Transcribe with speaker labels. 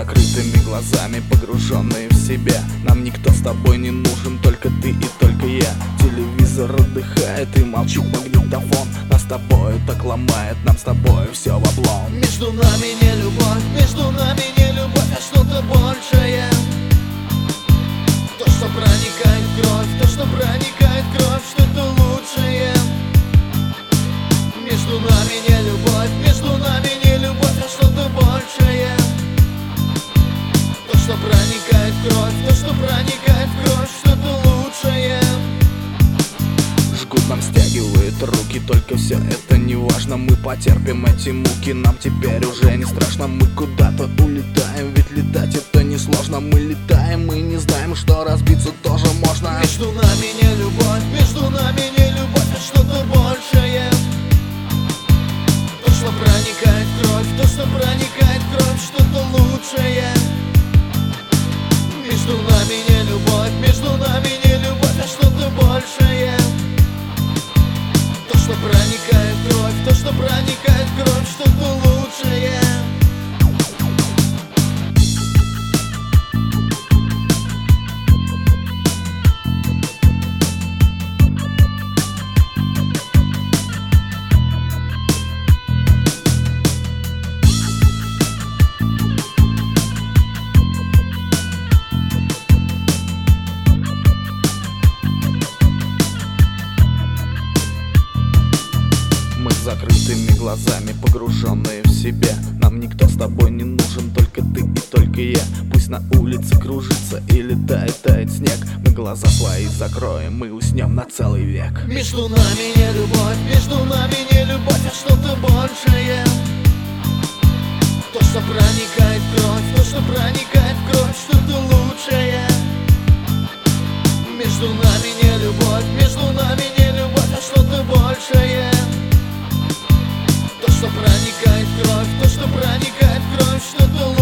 Speaker 1: закрытыми глазами, погруженные в себя. Нам никто с тобой не нужен, только ты и только я. Телевизор отдыхает и молчит магнитофон. Нас с тобой так ломает, нам с тобой все в облом.
Speaker 2: Между нами не любовь, между нами не любовь, а что-то большее. То, что проникает в кровь, то, что проникает в кровь, что-то лучшее. Между нами не любовь, между нами не любовь, а что-то большее. То, что проникает в кровь, то, что проникает в кровь, что-то лучшее.
Speaker 1: Жгут, нам стягивают руки, только все это не важно. Мы потерпим эти муки, нам теперь уже не страшно. Мы куда-то улетаем, ведь летать это несложно. Мы летаем и не знаем, что разбиться тоже можно.
Speaker 2: Между нами не любовь, между нами не любовь, а что-то большее. То, что проникает в кровь, то, что проникает в кровь, что-то лучшее. Между нами не любовь, между нами не любовь, а что-то большее. То, что проникает в кровь, то, что проникает в кровь, что-то лучшее.
Speaker 1: С закрытыми глазами, погруженные в себя. Нам никто с тобой не нужен, только ты и только я. Пусть на улице кружится или тает снег, мы глаза свои закроем, мы уснем на целый век.
Speaker 2: Между нами не любовь, между нами не любовь, а что-то большее. То, что проникает в кровь, то, что проникает в кровь, что-то лучшее. Между нами не любовь, между нами не любовь, а что-то большее. То, что проникает в кровь, то, что проникает в кровь, что-то лучшее.